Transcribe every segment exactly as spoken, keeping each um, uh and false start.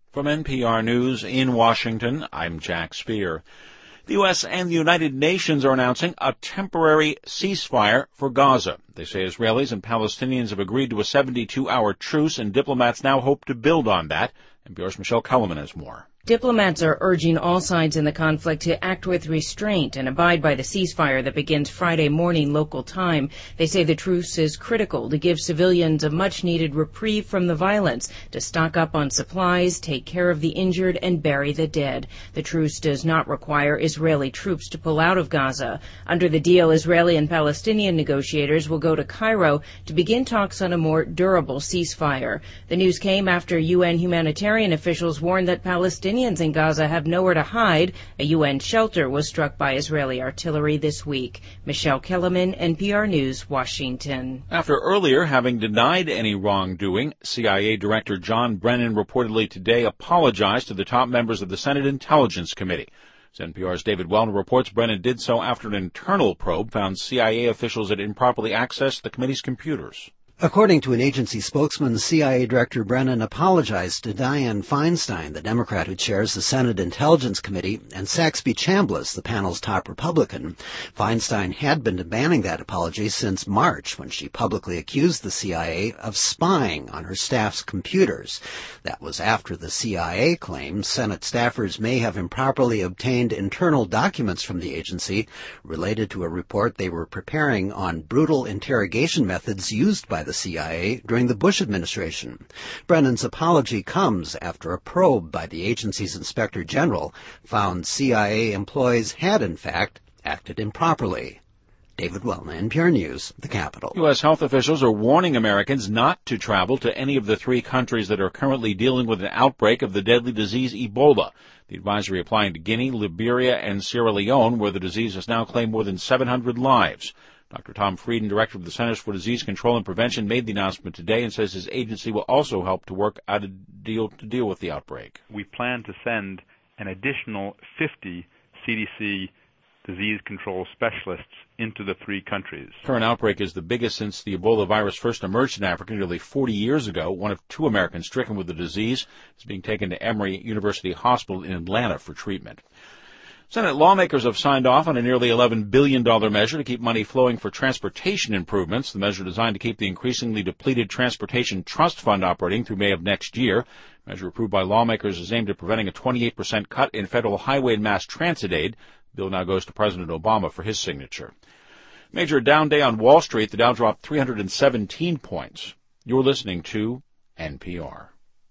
From N P R News in Washington, I'm Jack Speer. The U S and the United Nations are announcing a temporary ceasefire for Gaza. They say Israelis and Palestinians have agreed to a seventy-two hour truce, and diplomats now hope to build on that. N P R's Michelle Kellerman has more. Diplomats are urging all sides in the conflict to act with restraint and abide by the ceasefire that begins Friday morning local time. They say the truce is critical to give civilians a much-needed reprieve from the violence, to stock up on supplies, take care of the injured, and bury the dead. The truce does not require Israeli troops to pull out of Gaza. Under the deal, Israeli and Palestinian negotiators will go to Cairo to begin talks on a more durable ceasefire. The news came after U N humanitarian officials warned that Palestinians in Gaza have nowhere to hide. A U N shelter was struck by Israeli artillery this week. Michelle Kellerman, N P R News, Washington. After earlier having denied any wrongdoing, C I A Director John Brennan reportedly today apologized to the top members of the Senate Intelligence Committee. As N P R's David Wellner reports, Brennan did so after an internal probe found C I A officials had improperly accessed the committee's computers. According to an agency spokesman, C I A Director Brennan apologized to Dianne Feinstein, the Democrat who chairs the Senate Intelligence Committee, and Saxby Chambliss, the panel's top Republican. Feinstein had been demanding that apology since March, when she publicly accused the C I A of spying on her staff's computers. That was after the C I A claimed Senate staffers may have improperly obtained internal documents from the agency related to a report they were preparing on brutal interrogation methods used by the C I A during the Bush administration. Brennan's apology comes after a probe by the agency's inspector general found C I A employees had, in fact, acted improperly. David Wellner, N P R News, the Capitol. U S health officials are warning Americans not to travel to any of the three countries that are currently dealing with an outbreak of the deadly disease Ebola. The advisory applying to Guinea, Liberia, and Sierra Leone, where the disease has now claimed more than seven hundred lives. Doctor Tom Frieden, director of the Centers for Disease Control and Prevention, made the announcement today and says his agency will also help to work out a deal to deal with the outbreak. We plan to send an additional fifty C D C disease control specialists into the three countries. The current outbreak is the biggest since the Ebola virus first emerged in Africa nearly forty years ago. One of two Americans stricken with the disease is being taken to Emory University Hospital in Atlanta for treatment. Senate lawmakers have signed off on a nearly eleven billion dollars measure to keep money flowing for transportation improvements. The measure designed to keep the increasingly depleted Transportation Trust Fund operating through May of next year. The measure approved by lawmakers is aimed at preventing a twenty-eight percent cut in federal highway and mass transit aid. The bill now goes to President Obama for his signature. Major down day on Wall Street. The Dow dropped three hundred seventeen points. You're listening to N P R.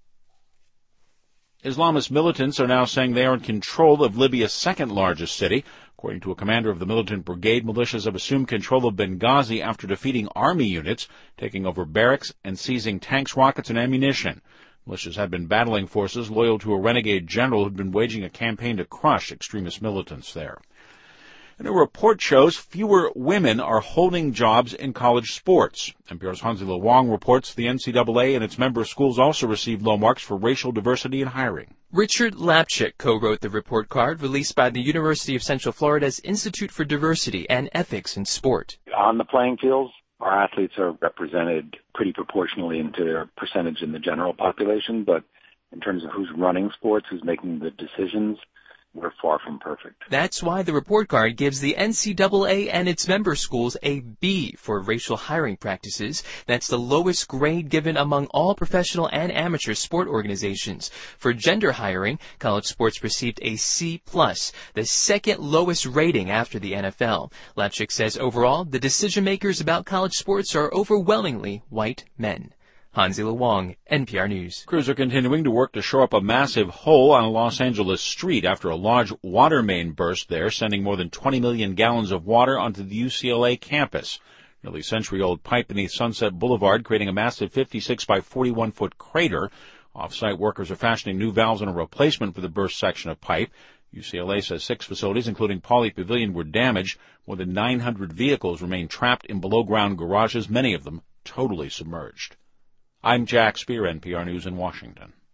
Islamist militants are now saying they are in control of Libya's second-largest city. According to a commander of the militant brigade, militias have assumed control of Benghazi after defeating army units, taking over barracks, and seizing tanks, rockets, and ammunition. Militias had been battling forces loyal to a renegade general who had been waging a campaign to crush extremist militants there. A new report shows fewer women are holding jobs in college sports. N P R's Hanzila Wong reports the N C double A and its member schools also received low marks for racial diversity in hiring. Richard Lapchick co-wrote the report card released by the University of Central Florida's Institute for Diversity and Ethics in Sport. On the playing fields, our athletes are represented pretty proportionally into their percentage in the general population, but in terms of who's running sports, who's making the decisions, we're far from perfect. That's why the report card gives the N C double A and its member schools a B for racial hiring practices. That's the lowest grade given among all professional and amateur sport organizations. For gender hiring, college sports received a C plus, the second lowest rating after the N F L. Lapchick says overall, the decision makers about college sports are overwhelmingly white men. Hanzila Wong, N P R News. Crews are continuing to work to shore up a massive hole on a Los Angeles street after a large water main burst there, sending more than twenty million gallons of water onto the U C L A campus. Nearly century-old pipe beneath Sunset Boulevard, creating a massive fifty-six by forty-one foot crater. Off-site workers are fashioning new valves and a replacement for the burst section of pipe. U C L A says six facilities, including Pauley Pavilion, were damaged. More than nine hundred vehicles remain trapped in below-ground garages, many of them totally submerged. I'm Jack Speer, N P R News in Washington.